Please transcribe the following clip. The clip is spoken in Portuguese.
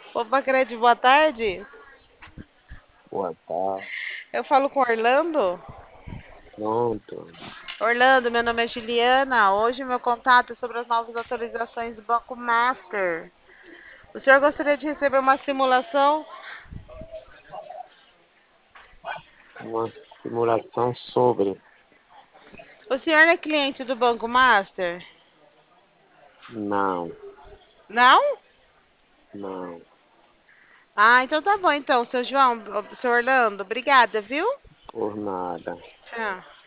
Opa, Cred, boa tarde. Boa tarde. Eu falo com Orlando. Pronto. Orlando, meu nome é Juliana. Hoje meu contato é sobre as novas atualizações do Banco Master. O senhor gostaria de receber uma simulação? Uma simulação sobre. O senhor é cliente do Banco Master? Não, Não? não. Ah, então tá bom então, seu João, seu Orlando. Obrigada, viu? Por nada. Tchau.